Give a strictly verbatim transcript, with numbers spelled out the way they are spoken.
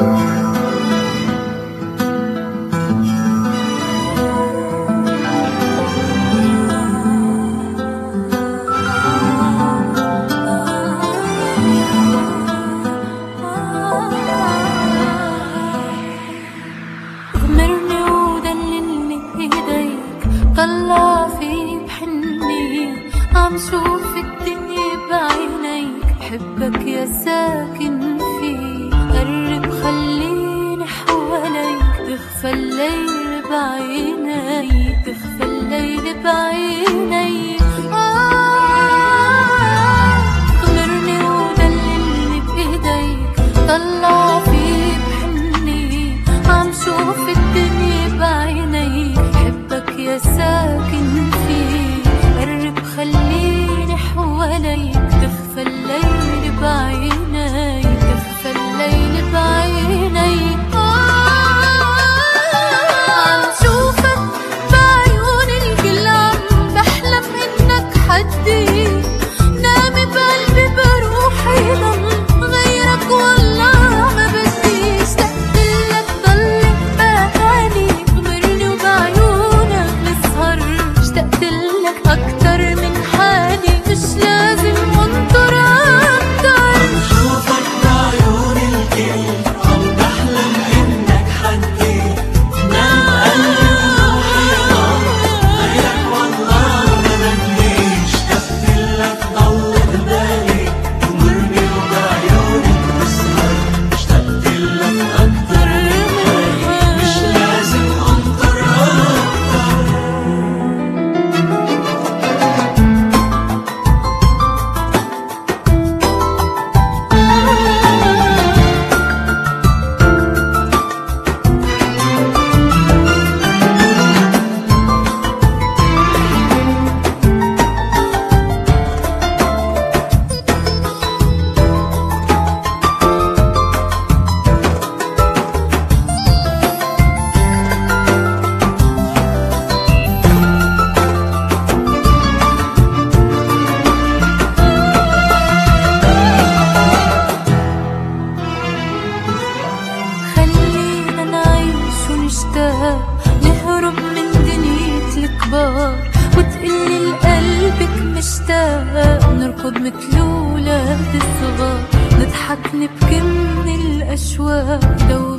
طلع في بحني عم شوف الدنيا بعينيك، حبك يا ساكن في قرب خليني حواليك، تخفى الليل بعينيك، تخفى الليل بعينيك. غمرني ودللني بإيديك، طلع في بحني عم شوف الدنيا بعينيك، حبك يا ساكن فيه قرب خليني حواليك، تخفى الليل بعينيك، تخفى الليل بعينيك. عم شوفك بعيوني الكل، عم بحلم انك حدي، نامي بقلبي بروحي ضل غيرك والله ما بدي، اشتقتلك ضلك بهاني، غمرني وبعيونك نسهر، اشتقتلك اكتر من حالي، مش لازم انطر اكتر. شوفك بعيوني الكل، عم بحلم انك حدي، نام قلبي وروحي ضل غيرك والله ما بدي، اشتقتلك ضل ببالي، غمرني وبعيونك بسهر، اشتقتلك اكتر من حالي، مش لازم انطر اكتر. خلينا نعيش ونشتاق، نهرب من دنيا الكبار، وتقلي لقلبك مشتاق، نركض مثل ولاد الصغار، نضحك نبكي من الأشواق.